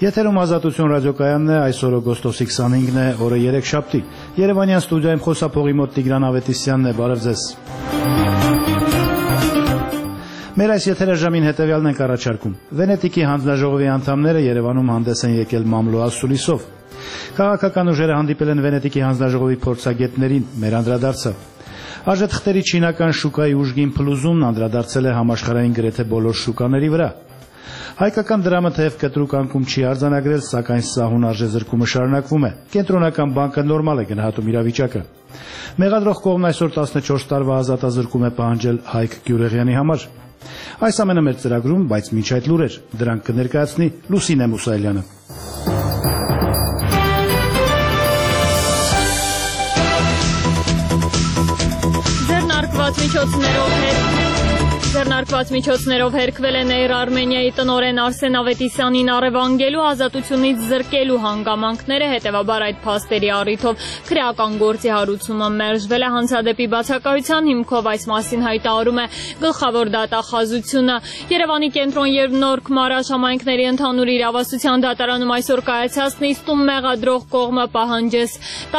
Եթերում Ազատություն ռադիոկայանն է, այսօր օգոստոսի 25-ն է, օրը երեքշաբթի։ Երևանյան ստուդիայում խոսափողի մոտ Տիգրան Ավետիսյանն է, բարև ձեզ։ Մեր այս եթերաժամին հետևյալն ենք առաջարկում։ Վենետիկի հանձնաժողովի անդամները Երևանում հանդես են եկել մամլո ասուլիսով։ Քաղաքական ուժերը հանդիպել են Վենետիկի հանձնաժողովի փորձագետներին, մեր անդրադարձը։ Արժեթղթերի չինական շուկայի ուժգին փլուզումն անդրադարձել է համաշխարհային գրեթե բոլոր շուկաների վրա։ Հայկական դրամը թեև կտրուկ անկում չի արձանագրել, սակայն սահուն արժեզրկումը շարունակվում է։ Կենտրոնական բանկը նորմալ է գնահատում իրավիճակը։ Մեղադրող կողմն այսօր 14 տարվա ազատազրկում է պահանջել Հայկ Գյուրեղյանի համար։ Այս ամենը մեր ծրագրում, բայց մինչ այդ լուրեր, դրանք կներկայացնի Լուսինե Մուսայելյանը։ Ձեռնարկված միջոցներով հերքվել է Էյր Արմենիայի տնօրեն Արսեն Ավետիսյանին առևանգելու, ազատությունից զրկելու հանգամանքները, հետևաբար այդ փաստերի առիթով քրեական գործի հարուցումը մերժվել է հանցադեպի բացակայության հիմքով, այս մասին հայտարարում է գլխավոր դատախազությունը։ Երևանի կենտրոն եւ Նոր Քմարաշ համայնքների ընդհանուր իրավասության դատարանում այսօր կայացած նիստում մեղադրող կողմը պահանջեց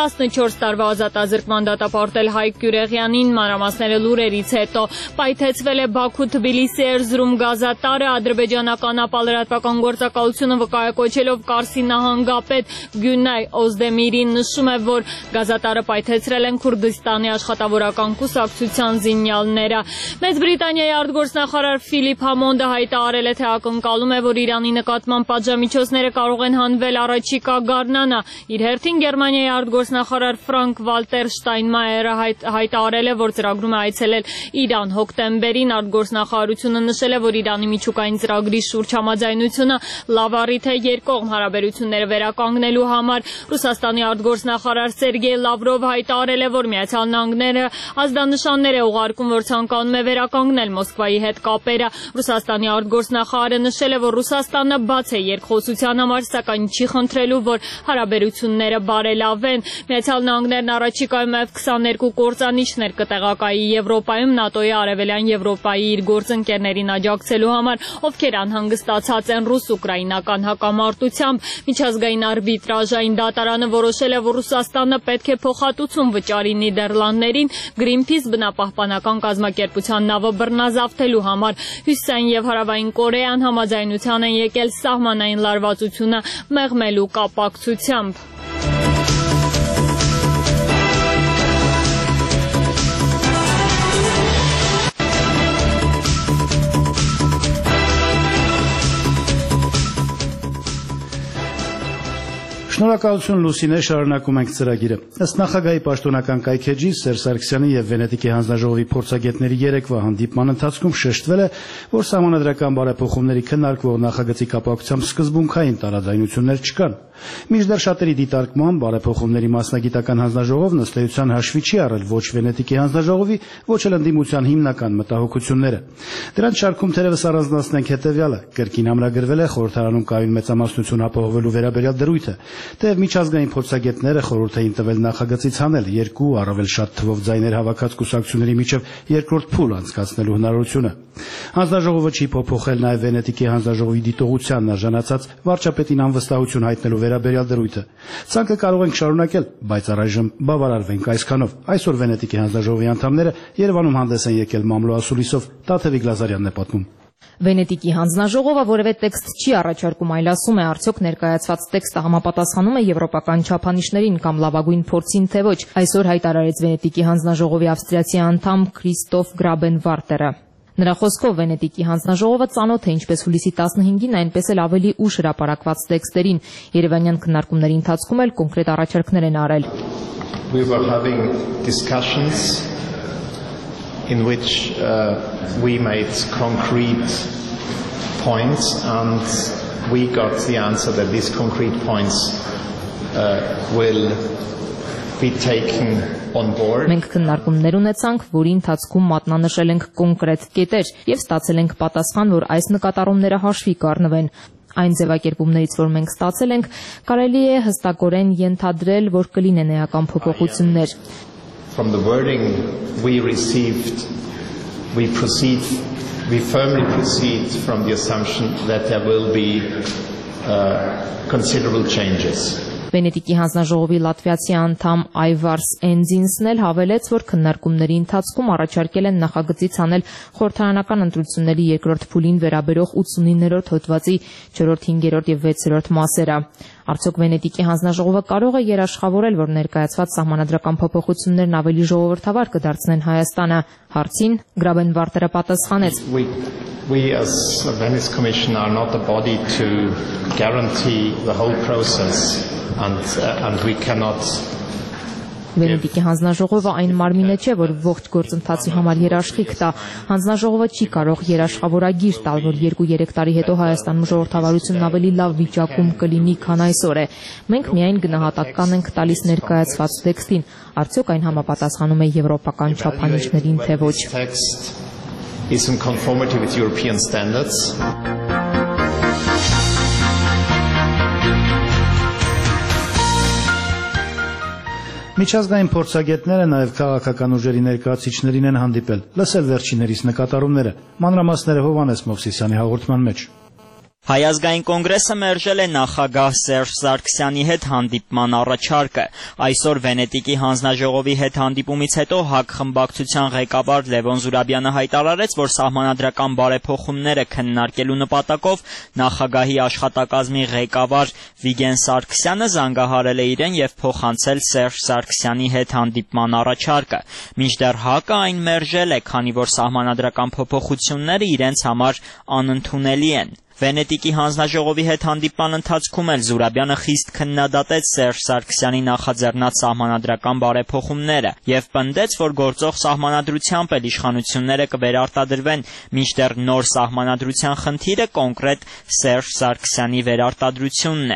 14 տարվա ազատազրկման դատապարտել Հայկ Գյուրեղյանին, մանրամասները լուրերից հետո պայթեցվել է Բաքու-Թբիլիսի Էրզրում գազատարը, ադրբեջանական ապալրատվական գործակալությունը վկայակոչելով Կարսի նահանգապետ Գյունայ Օզդեմիրին նշում է, որ գազատարը պայթեցրել են Քուրդիստանի աշխատավորական կուսակցության զինյալները։ Մեծ Բրիտանիայի արտգործնախարար Ֆիլիպ Համոնդը հայտարարել է, թե ակնկալում է, որ Իրանի նկատմամբ պատժամիջոցները կարող են հանվել առաջիկա գարնանը։ Իր հերթին Գերմանիայի արտգործնախարար Ֆրանկ Վալտեր Շտայնմայերը հայտարարել է, որ ծրագրում է այցելել Իրան հոկտեմբերին։ Արտգործնախարարությունը նշել է, որ Իրանի միջուկային ծրագրի շուրջ համաձայնությունը լավ առիթ է երկկողմ հարաբերությունները վերականգնելու համար։ Ռուսաստանի արտգործնախարար Սերգեյ Լավրովը հայտարարել է, որ Միացյալ Նահանգները ազդանշաններ է ուղարկում, որ ցանկանում է վերականգնել Մոսկվայի հետ կապերը։ Ռուսաստանի արտգործնախարարը նշել է, որ Ռուսաստանը բաց է երկխոսության համար, սակայն չի խնդրելու, որ հարաբերությունները բարելավեն։ Միացյալ Նահանգներն առաջիկայում F-22 կործանիչներ կտեղակայի Եվրոպայում ՆԱՏՕ-ի արևելյան Եվրոպայի իր գործընկերներին աջակցելու համար, ովքեր անհանգստացած են ռուս-ուկրաինական հակամարտությամբ։ Միջազգային արբիտրաժային դատարանը որոշել է, որ Ռուսաստանը պետք է փոխհատուցում վճարի Նիդերլանդներին Greenpeace բնապահպանական կազմակերպության նավը բռնազավթելու համար։ Հյուսիսային եւ Հարավային Կորեան համաձայնության են եկել սահմանային լարվածությունը մեղմելու կապակցությամբ։ Շնորհակալություն Լուսինե, շարունակում ենք ծրագիրը։ Ըստ նախագահի պաշտոնական կայքեջի Սերժ Սարգսյանի եւ Վենետիկի հանձնաժողովի փորձագետների երեկվա հանդիպման ընթացքում շեշտվել է, որ սահմանադրական բարեփոխումների քննարկվող նախագծի կապակցությամբ սկզբունքային տարաձայնություններ չկան։ Մինչդեռ շատերի դիտարկման բարեփոխումների մասնագիտական հանձնաժողովն ըստ էության հաշվի չի առել ոչ Վենետիկի հանձնաժողովի, ոչ էլ ընդդիմության հիմնական մտահոգությունները։ Դրանց շարքում թերևս առանձնացնենք հետևյալը. կրկին ամրագրվել է խորհրդարանում կայուն մեծամասնություն ապահովելու վերաբերյալ դրույթը։ Թեև միջազգային փորձագետները խորհուրդ էին տվել նախագծից հանել երկու առավել շատ թվով ձայներ հավաքած կուսակցությունների միջև երկրորդ փուլ անցկացնելու հնարավորությունը։ Հանձնաժողովը չի փոփոխել նաև Վենետիկի հանձնաժողովի դիտողությանն արժանացած վարչապետին անվստահություն հայտնելու վերաբերյալ դրույթը։ Ցանկը կարող ենք շարունակել, բայց առայժմ բավարարվենք այսքանով։ Այսօր Վենետիկի հանձնաժողովի անդամները Երևանում հանդես են եկել մամլո ասուլիսով, Տաթևիկ Լազարյանն է պատմում։ Վենետիկի հանձնաժողովը որևէ տեքստ չի առաջարկում, այլ ասում է, արդյոք ներկայացված տեքստը համապատասխանում է եվրոպական չափանիշներին կամ լավագույն փորձին, թե ոչ։ Այսօր հայտարարեց Վենետիկի հանձնաժողովի ավստրիացի անդամ Քրիստոֆ Գրաբենվարտերը։ Նրա խոսքով Վենետիկի հանձնաժողովը ծանոթ է ինչպես հուլիսի 15-ին, այնպես էլ ավելի ուշ հրապարակված տեքստերին։ Երևանյան քննարկումների ընթացքում էլ կոնկրետ առաջարկներ են արել։ We were having discussions in which we made concrete points and we got the answer that these concrete points will be taken on board. Մենք քննարկումներ ունեցանք, որի ընթացքում մատնանշել ենք կոնկրետ կետեր եւ ստացել ենք պատասխան, որ այս նկատառումները հաշվի կառնվեն։ Այն ձևակերպումներից, որ մենք ստացել ենք, կարելի է հստակորեն ենթադրել, որ կլինեն էական փոփոխություններ։ From the wording we received, we firmly proceed from the assumption that there will be considerable changes. Վենետիկի հանձնաժողովի լատվիացի անդամ Այվարս Էնձինսն էլ հավելեց, որ քննարկումների ընթացքում առաջարկել են նախագծից անել խորհրդարանական ընտրությունների երկրորդ փուլին վերաբերող 89-րդ հոդվածի 4-րդ, 5-րդ եւ 6-րդ մասերը։ Արդյոք Վենետիկի հանձնաժողովը կարող է երաշխավորել, որ ներկայացված սահմանադրական փոփոխություններն ավելի ժողովրդավար կդարձնեն Հայաստանը։ Հարցին Գրաբենվարտերը պատասխանեց. We as a Venice Commission are not a body to guarantee the whole process and we cannot. Վենետիկի հանձնաժողովը այն մարմինը չէ, որ ողջ գործընթացի համար երաշխիք տա։ Հանձնաժողովը չի կարող երաշխավորագիր տալ, որ 2-3 տարի հետո Հայաստանում ժողովրդավարությունն ավելի լավ վիճակում կլինի, քան այսօր է։ Մենք միայն գնահատական ենք տալիս ներկայացված տեքստին, արդյոք այն համապատասխանում է եվրոպական չափանիշներին, թե ոչ։ Is in conformity with European standards. Միջազգային փորձագետները նաև քաղաքական ուժերի ներկայացուցիչներին են հանդիպել, լսել վերջիններիս նկատառումները։ Մանրամասները Հովհաննես Մովսիսյանի հաղորդման մեջ։ Հայազգային կոնգրեսը մերժել է նախագահ Սերժ Սարգսյանի հետ հանդիպման առաջարկը։ Այսօր Վենետիկի հանձնաժողովի հետ հանդիպումից հետո ՀԱԿ խմբակցության ղեկավար Լևոն Զուրաբյանը հայտարարեց, որ սահմանադրական բարեփոխումները քննարկելու նպատակով նախագահի աշխատակազմի ղեկավար Վիգեն Սարգսյանը զանգահարել է իրեն եւ փոխանցել Սերժ Սարգսյանի հետ հանդիպման առաջարկը։ Մինչդեռ ՀԱԿ-ը այն մերժել է, քանի որ սահմանադրական փոփոխությունները իրենց համար անընդունելի են։ Վենետիկի հանձնաժողովի հետ հանդիպման ընթացքում էլ Զուրաբյանը խիստ քննադատեց Սերժ Սարգսյանի նախաձեռնած սահմանադրական բարեփոխումները եւ պնդեց, որ գործող սահմանադրությամբ էլ իշխանությունները կվերարտադրվեն, մինչդեռ նոր սահմանադրության խնդիրը կոնկրետ Սերժ Սարգսյանի վերարտադրությունն է։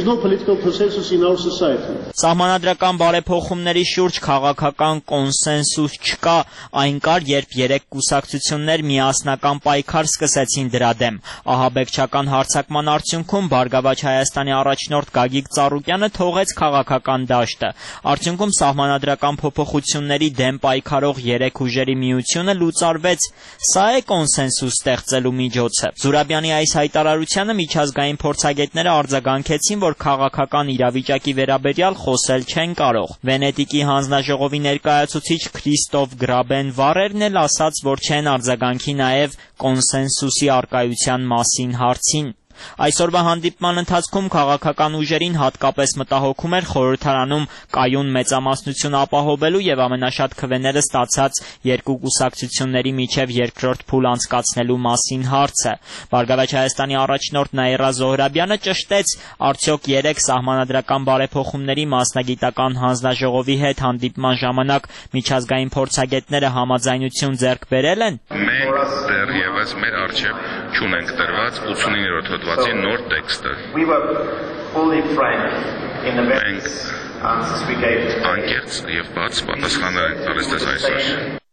Սահմանադրական բարեփոխումների շուրջ քաղաքական կոնսենսուս չկա, այն կար, երբ 3 կուսակցություններ միասնական պայքար սկսեցին դրա դեմ։ Ահաբեկչական հարձակման արդյունքում Բարգավաճ Հայաստանի առաջնորդ Գագիկ Ծառուկյանը թողեց քաղաքական դաշտը։ Արդյունքում սահմանադրական փոփոխությունների դեմ պայքարող 3 ուժերի միությունը լուծարվեց։ Սա է կոնսենսուս ստեղծելու միջոցը։ Զուրաբյանի այս հայտարարությանը միջազգային փորձագետները արձագանքեցին, որ քաղաքական իրավիճակի վերաբերյալ խոսել չեն կարող։ Վենետիկի հանձնաժողովի ներկայացուցիչ Քրիստոֆ Գրաբենվարերն էլ ասաց, որ չեն արձագանքի նաև կոնսենսուսի արկայության մասին հարցին։ Այսօրվա հանդիպման ընթացքում քաղաքական ուժերին հատկապես մտահոգում էր խորհրդարանում կայուն մեծամասնություն ապահովելու եւ ամենաշատ քվեները ստացած 2 կուսակցությունների միջև երկրորդ փուլ անցկացնելու մասին հարցը։ Բարգավաճ Հայաստանի առաջնորդ Նաիրա Զոհրաբյանը ճշտեց, արդյոք 3 սահմանադրական բարեփոխումների մասնագիտական հանձնաժողովի հետ հանդիպման ժամանակ միջազգային փորձագետները համաձայնություն ձեռք բերել են։ Մենք դեռևս մեր արժեվ չունենք տրված 89-րդ հոդվածի նոր տեքստը։ Մենք անկեղծ եւ բաց պատասխաններ ենք տալիս դες այսօր։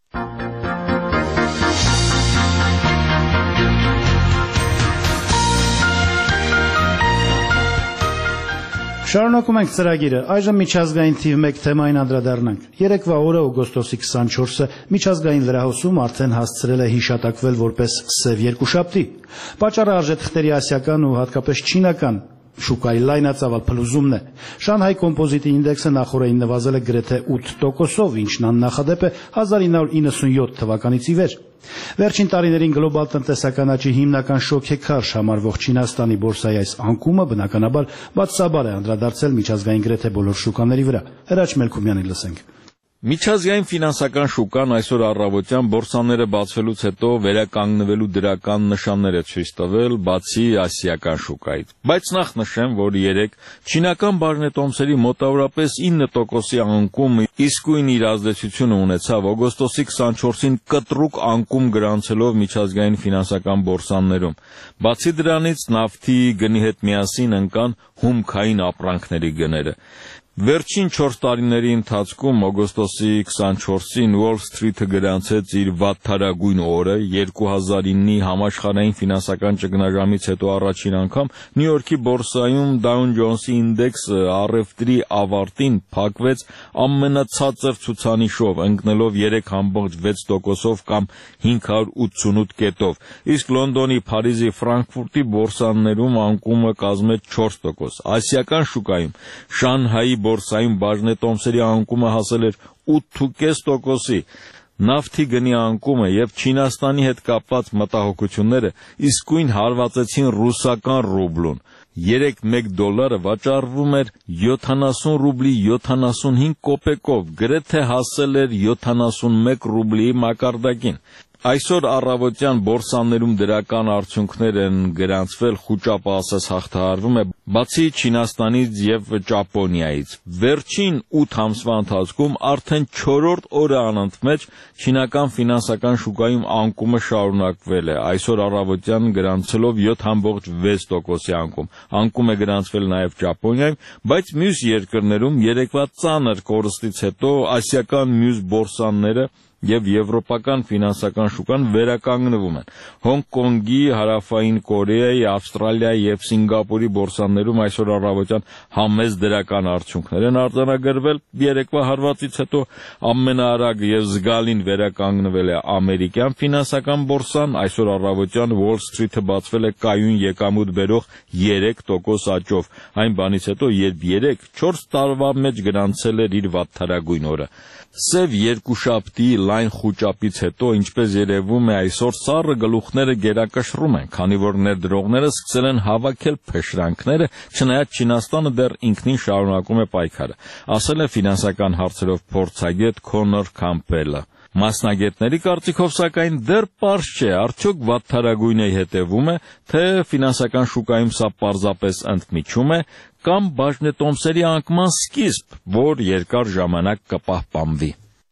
Շարունակում ենք ծրագիրը, այժմ միջազգային թիվ 1 թեմային անդրադառնանք։ Երեկվա օրը օգոստոսի 24-ը միջազգային լրահոսում արդեն հասցրել է հիշատակվել որպես սև երկուշաբթի։ Պատճառը արժեթղթերի ասիական ու հատկապես չինական շուկայի լայնածավալ փլուզումն է։ Շանհայ կոմպոզիտի ինդեքսը նախորդին նվազել է գրեթե 8%-ով, ինչն աննախադեպ է 1997 թվականից ի վեր։ Վերջին տարիներին գլոբալ տնտեսական աճի հիմնական շոքեքարշ համարվող Չինաստանի բորսայի այս անկումը բնականաբար բացասաբար է անդրադարձել միջազգային գրեթե բոլոր շուկաների վրա։ Հրաչ Մելքումյանի լսենք։ Միջազգային ֆինանսական շուկան այսօր առավոտյան բորսաները բացվելուց հետո վերականգնվելու դրական նշաններ է ցույց տվել, բացի ասիական շուկայից։ Բայց նախ նշեմ, որ երեկ չինական բաժնետոմսերի մոտավորապես 9%-ի անկում իսկույն իր ազդեցությունը ունեցավ օգոստոսի 24-ին կտրուկ անկում գրանցելով միջազգային ֆինանսական բորսաներում։ Բացի դրանից նավթի գնի հետ միասին ընկան հումքային ապրանքների գները։ Վերջին 4 տարիների ընթացքում օգոստոսի 24-ին Wall Street-ը գրանցեց իր վատթարագույն օրը, 2009-ի համաշխարհային ֆինանսական ճգնաժամից հետո առաջին անգամ Նյու Յորքի բորսայում Dow Jones-ի ինդեքսը առևտրի ավարտին փակվեց ամենացածր ցուցանիշով, ընկնելով 3.6%-ով կամ 588 կետով, իսկ Լոնդոնի, Փարիզի, Ֆրանկֆուրտի բորսաներում անկումը կազմեց 4%։ Ասիական շուկայում Շանհայի բորսայում բաժնետոմսերի անկումը հասել էր 8.5%-ի, նավթի գնի անկումը եւ Չինաստանի հետ կապված մտահոգությունները իսկույն հարվածեցին ռուսական ռուբլուն։ 1 դոլարը վաճառվում էր 70 ռուբլի 75 կոպեկով, գրեթե հասել էր 71 ռուբլի մակարդակին։ Այսօր առավոտյան բորսաներում դրական արդյունքներ են գրանցվել, խուճապը ասես հաղթահարվում է, բացի Չինաստանից եւ Ճապոնիայից։ Վերջին 8 ամսվա ընթացքում արդեն 4-րդ օրը անընդմեջ չինական ֆինանսական շուկայում անկումը շարունակվել է, այսօր առավոտյան գրանցելով 7.6%-ի անկում։ Անկում է գրանցվել նաեւ Ճապոնիայում, բայց մյուս երկրներում երեկվա ծանր կորստից հետո ասիական մյուս բորսաները եւ եվրոպական ֆինանսական շուկան վերականգնվում են։ Հոնկ Կոնգի, Հարավային Կորեայի, Ավստրալիայի եւ Սինգապուրի բորսաներում այսօր առավոտյան համեծ դրական արդյունքներ են արձանագրվել։ Երեկվա հարվածից հետո ամենաարագ եւ զգալին վերականգնվել է ամերիկյան ֆինանսական բորսան, այսօր առավոտյան Wall Street-ը բացվել է կայուն եկամուտ բերող 3% աճով, այն բանից հետո, երբ 4 տարվա մեջ գրանցել էր իր վատթարագույն օրը։ Սև երկուշաբթի լայն խուճապից հետո, ինչպես երևում է, այսօր սառը գլուխները գերակշռում են, քանի որ ներդրողները սկսել են հավաքել փշրանքները, չնայած Չինաստանը դեռ ինքնին շարունակում է պայքարը, ասել է ֆինանսական հարցերով փորձագետ Քոնոր Քամփելը։ Մասնագետների կարծիքով սակայն դեռ պարզ չէ, արդյոք վատթարագույնը հետևում է, թե ֆինանսական շուկայում սա պարզապես ընդմիջում է, կամ բաժնետոմսերի անկման սկիզբ, որ երկար ժամանակ կպահպանվի։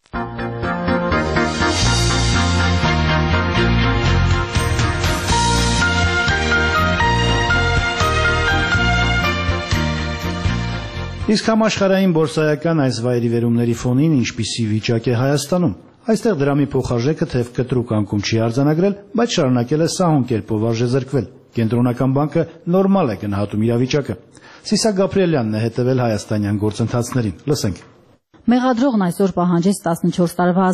Իսկ համաշխարհային բորսայական այս վայրի վերումների ֆոնին ինչպիսի վիճակ է Հայաստանում։ Այստեղ դրամի փոխարժեքը թեև կտրուկ անկում չի արձանագրել, բայց շարունակել է սահուն կերպով արժեզրկվել։ Կենտրոնական բանկը նորմալ է գնահատում իրավիճակը։ Սիսա Գաբրիելյանն է հետևել հայաստանյան գործընթացներին։ Լսենք։ Մեղադրողն այսօր պահանջեց 14 տարվա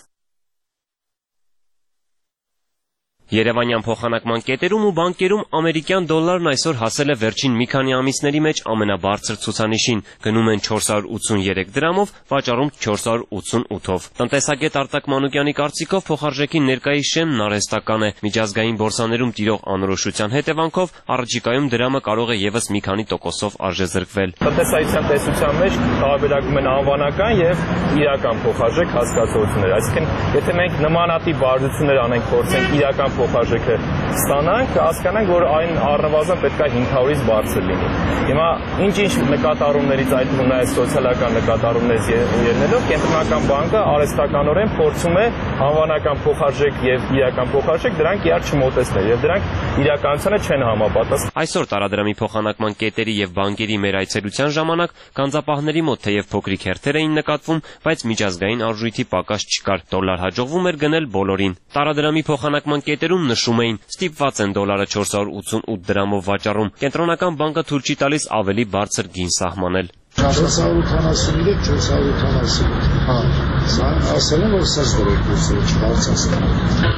Երևանյան փոխանակման կետերում ու բանկերում ամերիկյան դոլարն այսօր հասել է վերջին մի քանի ամիսների մեջ ամենաբարձր ցուցանիշին, գնում են 483 դրամով, վաճառում 488-ով։ Տնտեսագետ Արտակ Մանուկյանի կարծիքով փոխարժեքի ներկայիս շեմն արհեստական է, միջազգային բորսաներում տիրող անորոշության հետևանքով առաջիկայում դրամը կարող է եւս մի քանի տոկոսով արժեզրկվել։ Տնտեսայության տեսության մեջ տարբերակում են անվանական եւ իրական փոխարժեք հասկացություններ, այսինքն եթե մենք նմանատիպ բարձրություններ անենք, փորձենք իրական փոխարժեքը ստանանք, հասկանանք, որ այն առնվազն պետք է 500-ից բարձր լինի։ Հիմա ինչ-ինչ նկատառումներից, այդ թվում նաև սոցիալական նկատառումներից ելնելով, Կենտրոնական բանկը արհեստականորեն փորձում է անվանական փոխարժեք եւ իրական փոխարժեք դրանք իրար չմոտեցնել եւ դրանք իրականությանը չեն համապատասխանում։ Այսօր տարադրամի փոխանակման կետերի եւ բանկերի մեր այցելության ժամանակ գանձապահների մոտ թեև փոքրիկ հերթեր էին նկատվում, բայց միջազգային արժույթի պակաս չկար։ Դոլար հաջողվում էր գնել բոլորին։ Տարադրամի փոխանակման կետերում նշում էին, ստիպված են դոլարը 488 դրամով վաճառում։ Կենտրոնական բանկը թույլ չի տալիս ավելի բարձր գին սահմանել։ 483-488, հա, սա ասել եմ, որ սա զորեք կուրսը չբարձրացնել։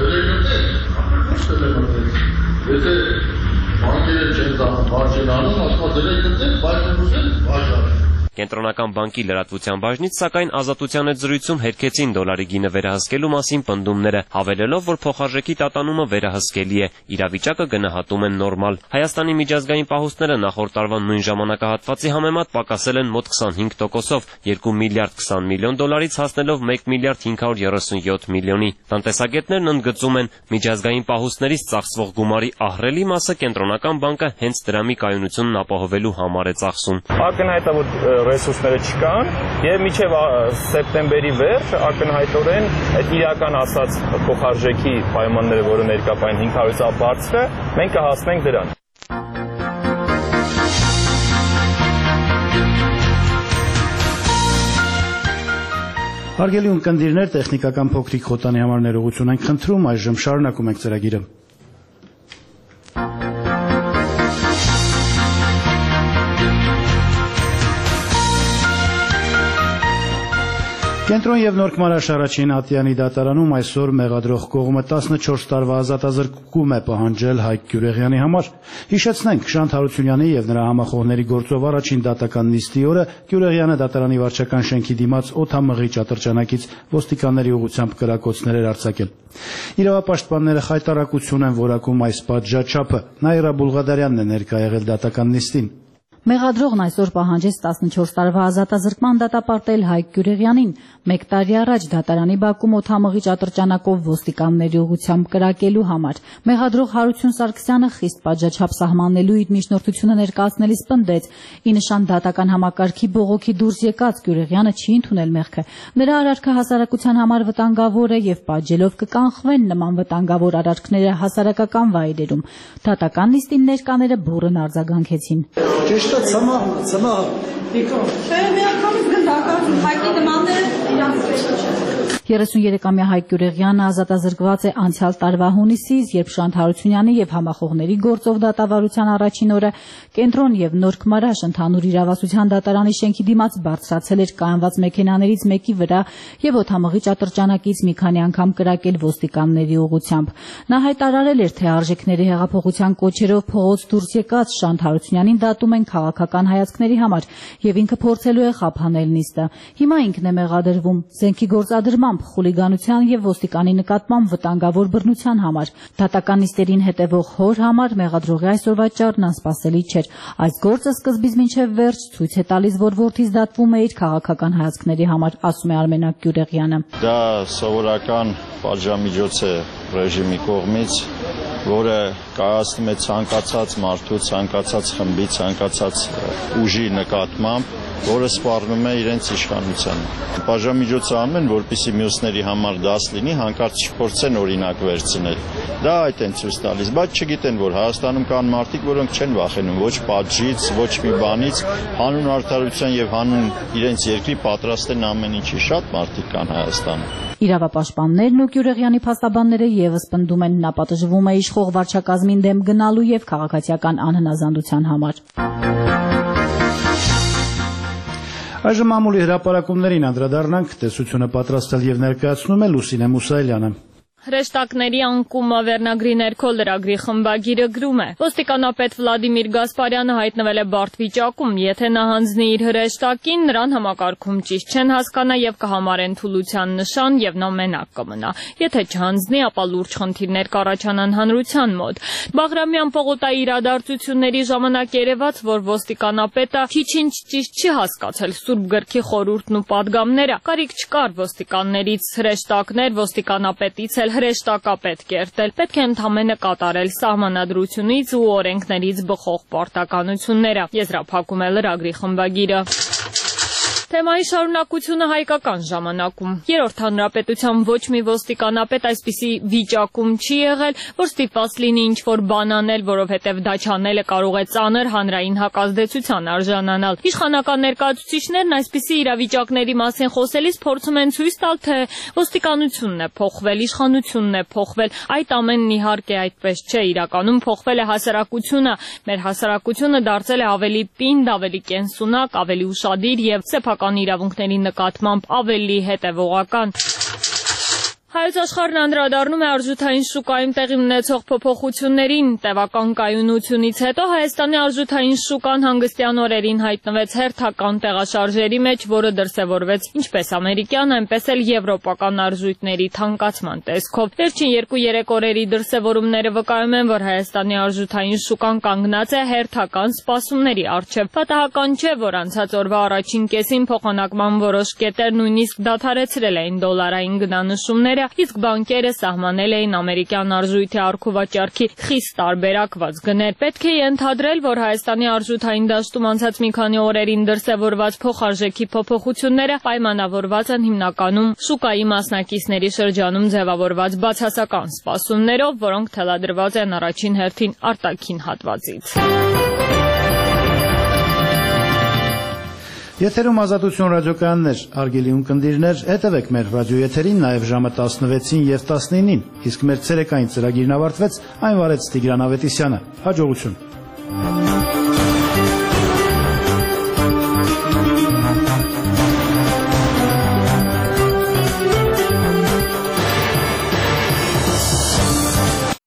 Եթե բանկերը չեն բարձրանում, ասма դրեք դրեք, բայց ուզեն վաճառել։ Կենտրոնական բանկի լրատվության բաժնից, սակայն Ազատության հետ զրույցում հերքեցին դոլարի գինը վերահսկելու մասին պնդումները, հավելելով, որ փոխարժեքի տատանումը վերահսկելի է, իրավիճակը գնահատում են նորմալ։ Հայաստանի միջազգային պահուստները նախորդ տարվա նույն ժամանակահատվածի համեմատ պակասել են մոտ 25%-ով, 2 միլիարդ 20 միլիոն դոլարից հասնելով 1 միլիարդ 537 միլիոնի։ Տնտեսագետներն ընդգծում են, միջազգային պահուստներից ծախսվող գումարի ահռելի մասը Կենտրոնական բանկը հենց դրամի կայունությունն ապահովելու համար է ծախսում։ Ակնհայտ է, որ ռեսուրսները չկան եւ մինչեւ սեպտեմբերի վերջ ակնհայտորեն այդ իրական ասած փոխարժեքի պայմանները, որը ներկայացան 500-ից բարձր է, մենք կհասնենք դրան։ Հարգելի ունկնդիրներ, տեխնիկական փոքրիկ խոտանի համար ներողություն ենք խնդրում, այժմ շարունակում ենք ծրագիրը։ Կենտրոն եւ Նոր Քմարաշ առաջին Ատյանի դատարանում այսօր մեղադրող կողմը 14 տարվա ազատազրկում է պահանջել Հայկ Գյուրեղյանի համար։ Հիշեցնենք, Շանթ Հարությունյանի եւ նրա համախոհների գործով առաջին դատական նիստի օրը Գյուրեղյանը դատարանի վարչական շենքի դիմաց օդամղիչ ատրճանակից ոստիկանների ուղղությամբ կրակոցներ էր արձակել։ Իրավապաշտպանները խայտարակություն են որակում այս պատժաչափը։ Նաիրա Բուլղադարյանն է ներկա եղել դատական նիստին։ Մեղադրողն այսօր պահանջեց 14 տարվա ազատազրկման դատապարտել Հայկ Գյուրեղյանին 1 տարի առաջ դատարանի բակում օդամղիչ ատրճանակով ոստիկանների ուղղությամբ կրակելու համար։ Մեղադրող Հարություն Սարգսյանը խիստ պատժաչափ սահմանելու իր միջնորդությունը ներկայացնելիս պնդեց՝ ի նշան դատական համակարգի բողոքի դուրս եկած Գյուրեղյանը չի ընդունել մեղքը։ Նրա արարքը հասարակության համար վտանգավոր է եւ պատժելով կկանխվեն նման վտանգավոր արարքները հասարակական վայրերում։ Դատական նիստին ներկաները բուռն արձագանքեցին։ 33-ամյա Հայկ Գյուրեղյանը ազատազրկված է անցյալ տարվա հունիսից, երբ Շանթ Հարությունյանի եւ համախոհների գործով դատավարության առաջին օրը Կենտրոն եւ Նոր Քմարաշ ընդհանուր իրավասության դատարանի շենքի դիմաց բարձրացել էր կայանված մեքենաներից մեկի վրա եւ օդամղիչ ատրճանակից մի քանի անգամ կրակել ոստիկանների ուղղությամբ։ Նա հայտարարել էր, թե արժեքների հեղափոխության կոչերով փողոց դուրս եկած Շանթ Հարությունյանին դատում են քաղաքական հայացքների համար եւ ինքը փորձելու է խափանել նիստը։ Հիմա ինքն է մեղադրվում զենքի գործադրմամբ, խուլիգանության եւ ոստիկանի նկատմամբ վտանգավոր բռնության համար։ Դատական նիստերին հետևող հոր համար մեղադրողի այսօրվա ճառն անսպասելի չէր։ Այս գործը սկզբից մինչեւ վերջ ցույց է տալիս, որ որդից դատվում է իր քաղաքական հայացքների համար, ասում է Արմենակ Գյուրեղյանը։ Դա սովորական պատժամիջոց է ռեժիմի կողմից, որը կայացնում է ցանկացած մարդու, ցանկացած խմբի, ցանկացած ուժի նկատմամբ, որը սպառնում է իրենց իշխանությանը։ Պատժամիջոցը անում են, որպեսզի մյուսների համար դաս լինի, հանկարծ չփորձեն օրինակ վերցնել։ Դա այդ են ցույց տալիս, բայց չգիտեն, որ Հայաստանում կան մարդիկ, որոնք չեն վախենում ոչ պատժից, ոչ մի բանից, հանուն արդարության եւ հանուն իրենց երկրի պատրաստ են ամեն ինչի։ Շատ մարդիկ կան Հայաստանում։ Իրավապաշտպաններն ու Գյուրեղյանի փաստաբանները եւս պնդում են, նա պատժվում է իշխող վարչակազմին դեմ գնալու եւ քաղաքացիական անհնազանդության համար։ Այժմ մամուլի հրապարակումներին անդրադառնանք, տեսությունը պատրաստել եւ ներկայացնում է Լուսինե Մուսայելյանը։ Հրեշտակների անկումը վերնագրի ներքո լրագրի խմբագիրը գրում է. Ոստիկանապետ Վլադիմիր Գասպարյանը հայտնվել է բարդ վիճակում, եթե նա հանձնի իր հրեշտակին, նրան համակարգում ճիշտ չեն հասկանա եւ կհամարեն թուլության նշան եւ նա մենակ կմնա։ Եթե չհանձնի, ապա լուրջ խնդիրներ կառաջանան հանրության մոտ։ Բաղրամյան պողոտայի իրադարձությունների ժամանակ երևաց, որ ոստիկանապետը քիչ-ինչ ճիշտ չի հասկացել Սուրբ գրքի խորհուրդն ու պատգամները։ Կարիք չկար ոստիկաններից հրեշտակներ ոստիկանապետից հրեշտակապետ կերտել, պետք է ընդամենը կատարել սահմանադրությունից ու օրենքներից բխող պարտականությունները, եզրափակում է լրագրի խմբագիրը։ Թեմայի շարունակությունը հայկական ժամանակում։ Երրորդ հանրապետության ոչ մի ոստիկանապետ այսպիսի վիճակում չի եղել, որ ստիպված լինի ինչ-որ բան անել, որովհետև դա չանելը կարող է ծանր հանրային հակազդեցության արժանանալ։ Իշխանական ներկայացուցիչներն այսպիսի իրավիճակների մասին խոսելիս փորձում են ցույց տալ, թե ոստիկանությունն է փոխվել, իշխանությունն է փոխվել։ Այդ ամենն իհարկե այդպես չէ, իրականում փոխվել է հասարակությունը։ Մեր հասարակությունը դարձել է ավելի պինդ, ավելի կենսունակ, ավելի ուշադիր եւ սեփական իրավունքների նկատմամբ ավելի հետևողական։ Հայոց աշխարհն անդրադառնում է արժութային շուկայում տեղի ունեցող փոփոխություններին։ Տևական կայունությունից հետո Հայաստանի արժութային շուկան հանգստյան օրերին հայտնվեց հերթական տեղաշարժերի մեջ, որը դրսևորվեց ինչպես ամերիկյան, այնպես էլ եվրոպական արժույթների թանկացման տեսքով։ Վերջին 2-3 օրերի դրսևորումները վկայում են, որ Հայաստանի արժութային շուկան կանգնած է հերթական սպասումների առջև։ Պատահական չէ, որ անցած օրվա առաջին կեսին փոխանակման որոշ կետեր նույնիսկ դադարեցրել էին դոլարային գնանշումները, իսկ բանկերը սահմանել էին ամերիկյան արժույթի առքուվաճառքի խիստ տարբերակված գներ։ Պետք է ենթադրել, որ Հայաստանի արժութային դաշտում անցած մի քանի օրերին դրսևորված փոխարժեքի փոփոխությունները պայմանավորված են հիմնականում շուկայի մասնակիցների շրջանում ձևավորված բացասական սպասումներով, որոնք թելադրված են առաջին հերթին արտաքին հատվածից։ Եթերում Ազատություն ռադիոկայաններ, արգելի ունկնդիրներ, հետևեք մեր ռադիոեթերին նաև ժամը 16-ին եւ 19-ին, իսկ մեր ցերեկային ծրագիրն ավարտվեց, այն վարեց Տիգրան Ավետիսյանը։ Հաջողություն։